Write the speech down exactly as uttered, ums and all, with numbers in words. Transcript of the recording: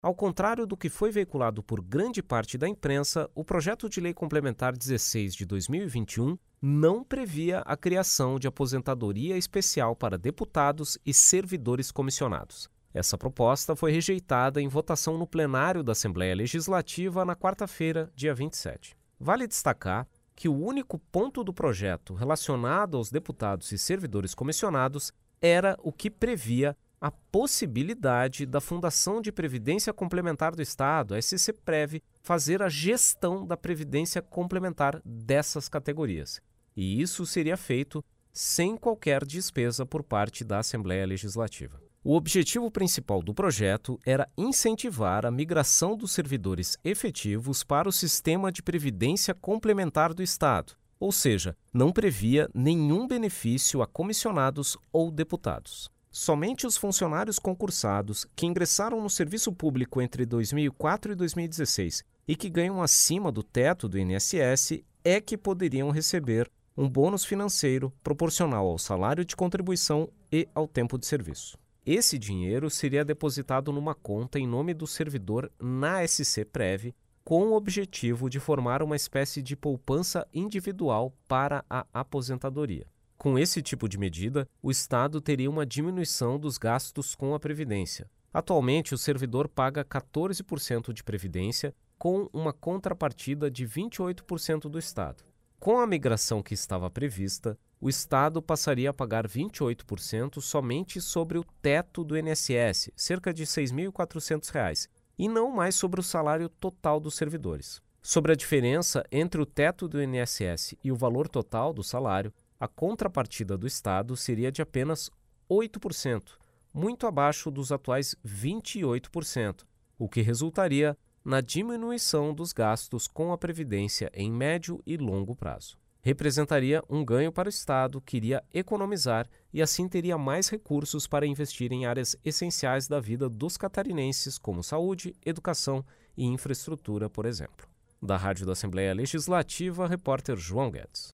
Ao contrário do que foi veiculado por grande parte da imprensa, o projeto de lei complementar dezesseis de dois mil e vinte e um não previa a criação de aposentadoria especial para deputados e servidores comissionados. Essa proposta foi rejeitada em votação no plenário da Assembleia Legislativa na quarta-feira, dia vinte e sete. Vale destacar que o único ponto do projeto relacionado aos deputados e servidores comissionados era o que previa a possibilidade da Fundação de Previdência Complementar do Estado, a S C Prev, fazer a gestão da previdência complementar dessas categorias. E isso seria feito sem qualquer despesa por parte da Assembleia Legislativa. O objetivo principal do projeto era incentivar a migração dos servidores efetivos para o sistema de previdência complementar do Estado, ou seja, não previa nenhum benefício a comissionados ou deputados. Somente os funcionários concursados que ingressaram no serviço público entre dois mil e quatro e dois mil e dezesseis e que ganham acima do teto do I N S S é que poderiam receber um bônus financeiro proporcional ao salário de contribuição e ao tempo de serviço. Esse dinheiro seria depositado numa conta em nome do servidor na S C Prev, com o objetivo de formar uma espécie de poupança individual para a aposentadoria. Com esse tipo de medida, o Estado teria uma diminuição dos gastos com a Previdência. Atualmente, o servidor paga quatorze por cento de Previdência, com uma contrapartida de vinte e oito por cento do Estado. Com a migração que estava prevista, o Estado passaria a pagar vinte e oito por cento somente sobre o teto do I N S S, cerca de seis mil e quatrocentos reais, e não mais sobre o salário total dos servidores. Sobre a diferença entre o teto do I N S S e o valor total do salário, a contrapartida do Estado seria de apenas oito por cento, muito abaixo dos atuais vinte e oito por cento, o que resultaria na diminuição dos gastos com a Previdência em médio e longo prazo. Representaria um ganho para o Estado, que iria economizar e assim teria mais recursos para investir em áreas essenciais da vida dos catarinenses, como saúde, educação e infraestrutura, por exemplo. Da Rádio da Assembleia Legislativa, repórter João Guedes.